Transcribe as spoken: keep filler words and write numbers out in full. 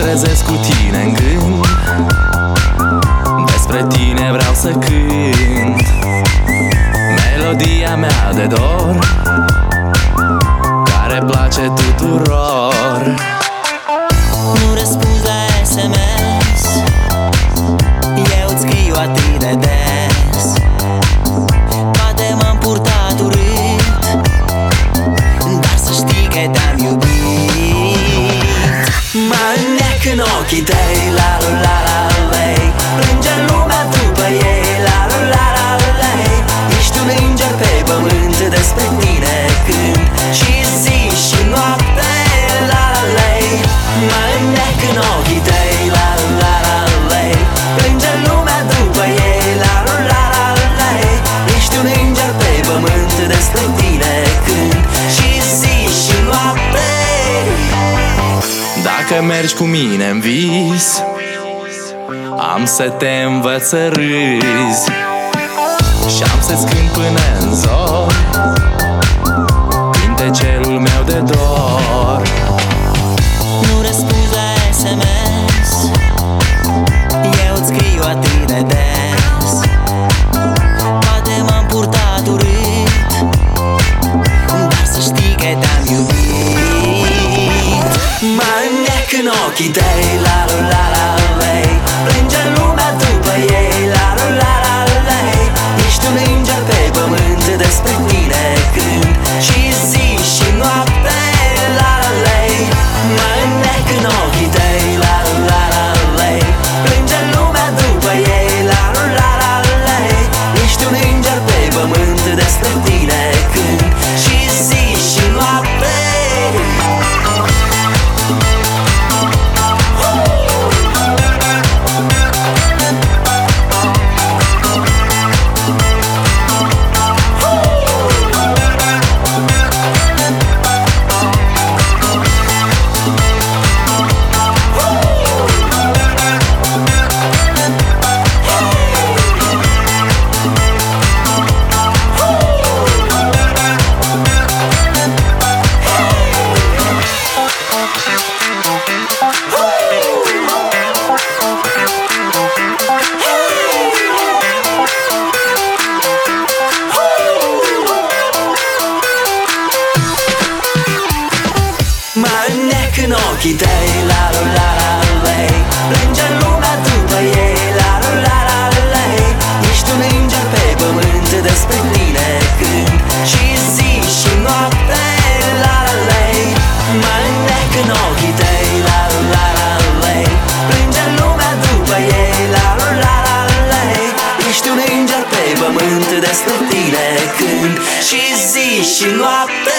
trezesc cu tine în gând, despre tine vreau să cânt. Melodia mea de dor, care place tuturor. Nu răspunzi la S M S, eu-ți scriu atât de des. Poate m-am purtat urât, dar să știi că te-am iubit. Mă înneac în ochii tăi, la la la la lei. Plânge lumea după ei, la la la la lei. Ești un înger pe pământ, despre tine cânt și zi și noapte, la la lei. Mă înneac în ochii tăi, la la la lei. Plânge lumea după ei, la la la la lei. Ești un înger pe pământ, despre tine cânt și zi și noapte. Dacă mergi cu mine în vis, am să te învăț să râzi și am să-ți cânt până în zor cântecelul meu de dor. Nu răspunzi la S M S, eu-ți scriu atât de des. Poate m-am purtat urât, dar să știi că te-am iubit. Mă înneac în ochii tăi, la la la la lei. Plânge lumea după ei, la la la la lei. Ești un înger pe pământ, despre tine cânt și zi și noapte, la la lei. Mă înneac în ochii tăi, la la la lei. Plânge lumea după ei, la la la la lei. Ești un înger pe pământ, despre tine cânt și zi și noapte. Mă înneac în ochii tăi, la la la la lei. Plânge lumea după ei, la la la la lei. Ești un înger pe pământ, despre tine cânt și zi și noapte, la la lei. Mă înneac în ochii tăi, la la la la lei. Plânge lumea după ei, la la la la lei. Ești un înger pe pământ, despre tine cânt și zi și noapte.